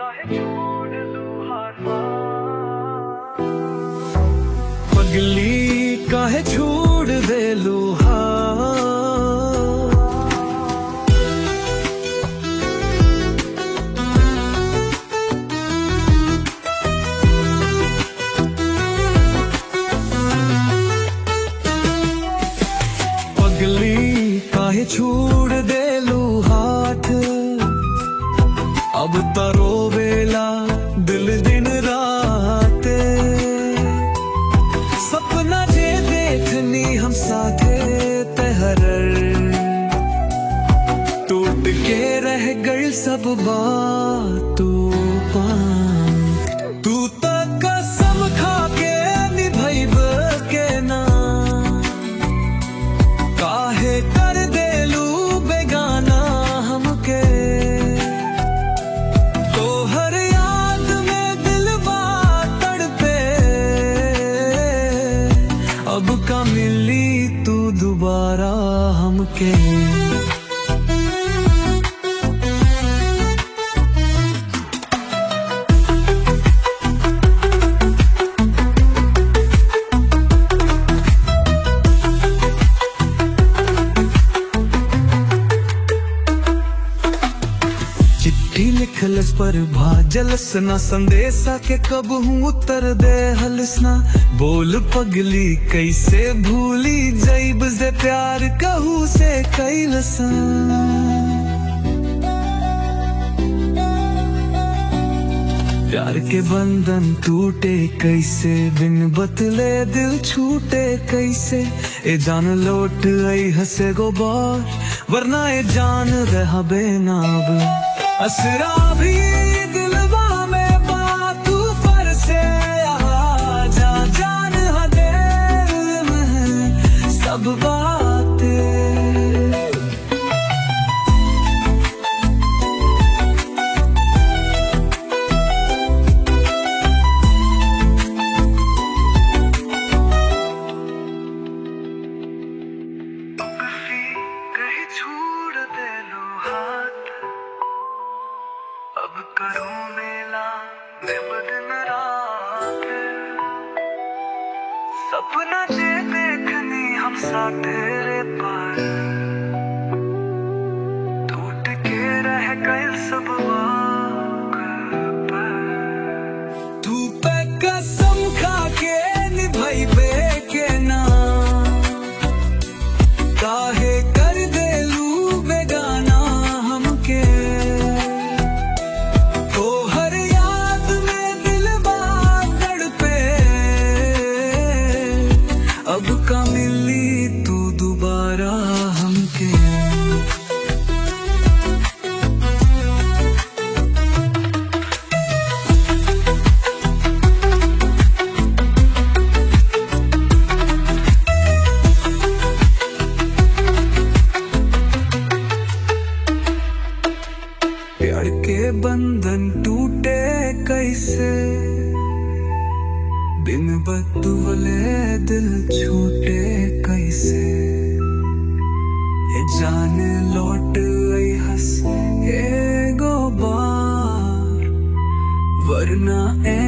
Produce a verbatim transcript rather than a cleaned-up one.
पगली काहे छोड़ दे लूहा। पगली काहे छोड़ दे लू हाथ, अब तारो वेला दिल दिन रात। सपना जे देखनी हम साथे तहरर, टूट के रह गई सब बातों पान। तू तो कसम खा के निभाइब के ना, काहे कर देलू बेगाना हमके। तो हर याद में दिलवा तड़पे, अब का मिली तू दोबारा हमके। लिखलस पर भाजलस ना संदेशा के कब हूँ उतर दे हलसना। बोल पगली कैसे भूली जैब से प्यार कहू से कैलसा। प्यार के बंधन टूटे कैसे, बिन बतले दिल छूटे कैसे। ए जान लौट आई हसे गो बार, वरना ए जान रहा बेनाब। असरा भी दिलवा में बात फर से आ जा, जान दिल में सब बातें। कहीं छोड़ दे लो हाथ, अब करूं मेला दिन रात। सपना जे देखनी हम साथ तेरे पार, टूट के रह गए सब वाक़ पर। तू पे कसम खा के निभाइबे के ना, काहे कर देलू बेगाना हमके। अब का मिली तू दोबारा हमके। प्यार के बंधन टूटे कैसे, बिन बतुवले दिल छूटे कैसे। ए जान लौट आई हंस ए गो बार, वरना ए